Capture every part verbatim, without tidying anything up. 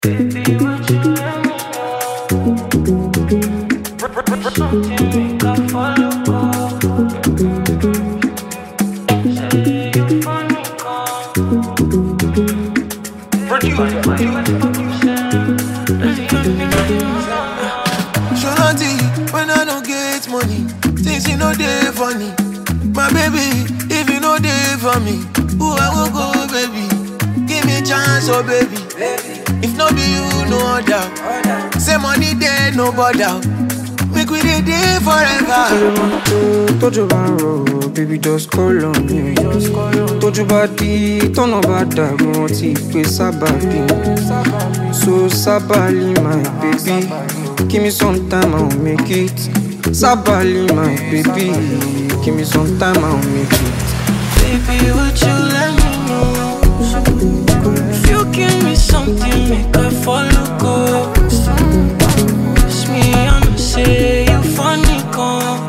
Baby, would you let me know? Something make I follow up. Say you funny, come. Produce, why you at the fuck you say? That's the only thing I know. Shorty, when I don't get money, things you know they funny. My baby, if you know they for me, who I will go, baby? Give me a chance, oh baby. If not be you, no other. Say money there, no bother. Make we dey there forever. Told you about roll, baby, just call on me. Told you about the turn of bad dog, want to play sababi. So sabali, my baby, give me some time, I'll make it. Sabali, my baby, give me some time, I'll make it. Baby, would you let me know? If you give me something, make I follow go. It's me, I'ma say you funny, come.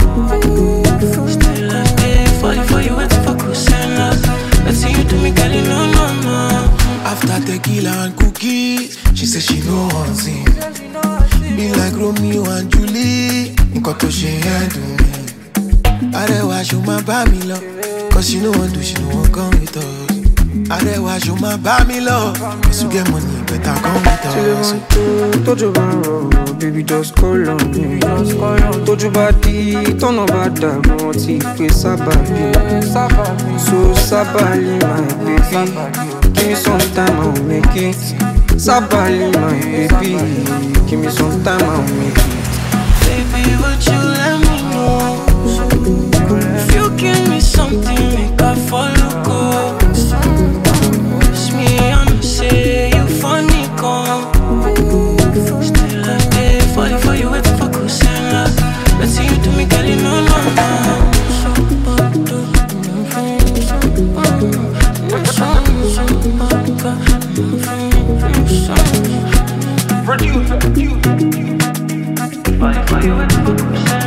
Still I stay falling for you, wait for Kusena. Let's see you do me, girl, you know, no, no. After tequila and cookies, she said she know one thing. Be like Romeo and Julie, nǹkan tó ṣe yẹn dùn mí. Arẹwà ṣo máa bá mi lọ, cause she no wan do, she no wan come with us. Arẹwà ṣo máa bá mi lọ, cause you get money, better come with us. Told you about roll, baby, just call on me. Told you about the turn of bad dog, want to play sababi. So sabali, my baby, give me some time, I'll make it. Sabali, my baby, give me some time, I'll make it. Baby, would you let me know? If you give me something, make I follow go. It's me, I'ma say you funny, come. Still I stay falling for you, wait for Kusena. Let's see you do me, girl, you know, no, no. Produce, produce. Falling for you, wait for Kusena.